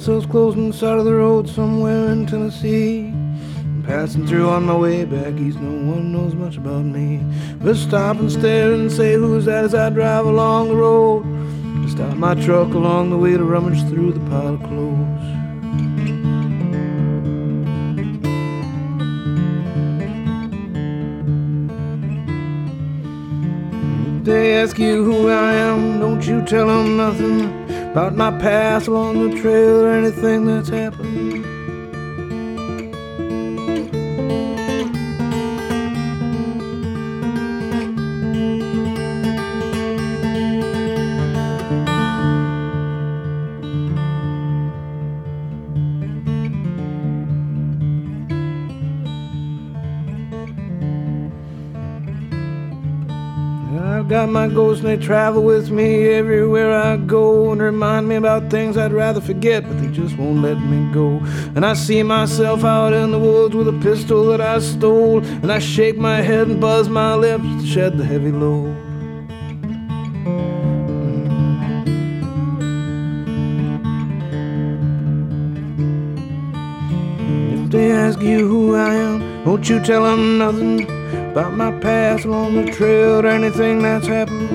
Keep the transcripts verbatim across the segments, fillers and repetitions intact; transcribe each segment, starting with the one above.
themselves close on the side of the road somewhere in Tennessee. I'm passing through on my way back east, no one knows much about me. But stop and stare and say, who's that, as I drive along the road. I stop my truck along the way to rummage through the pile of clothes. If they ask you who I am, don't you tell them nothing about my past along the trail or anything that's happened. I've got my ghosts and they travel with me everywhere I go and remind me about things I'd rather forget, but they just won't let me go. And I see myself out in the woods with a pistol that I stole, and I shake my head and buzz my lips to shed the heavy load. If they ask you who I am, won't you tell them nothing about my past along the trail or anything that's happened.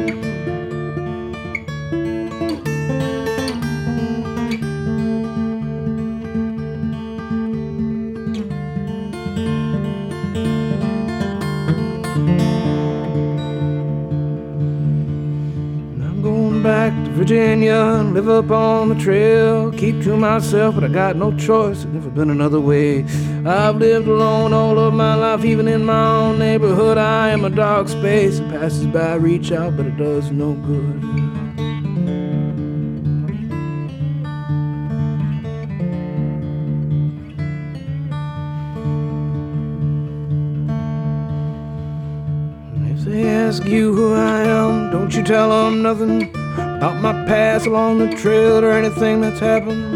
I'm going back to Virginia and live up on the trail. Keep to myself, but I got no choice. There's never been another way. I've lived alone all of my life, even in my own neighborhood. I am a dark space. It passes by, reach out, but it does no good. If they ask you who I am, don't you tell them nothing about my past along the trail or anything that's happened.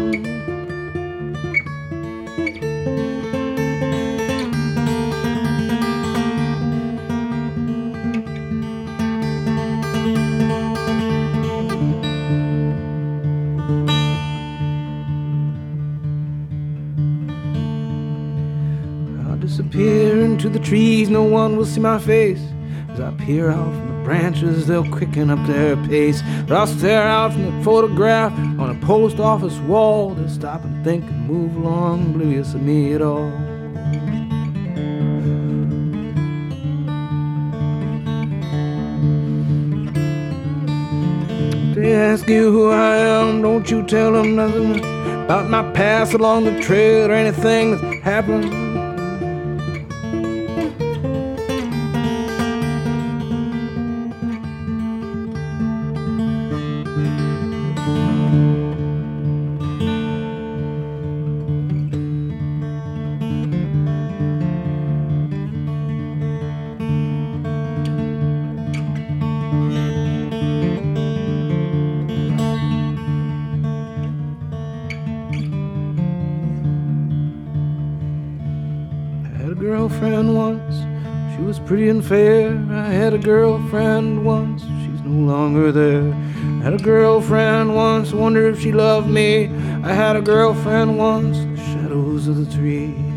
I'll disappear into the trees, no one will see my face. As I peer out from the branches, they'll quicken up their pace. But I'll stare out from the photograph on a post office wall. They'll stop and think and move along, oblivious of me at all. If they ask you who I am, don't you tell them nothing about my past along the trail or anything that's happened. Girlfriend once, she was pretty and fair. I had a girlfriend once, she's no longer there. I had a girlfriend once, wonder if she loved me. I had a girlfriend once, the shadows of the trees.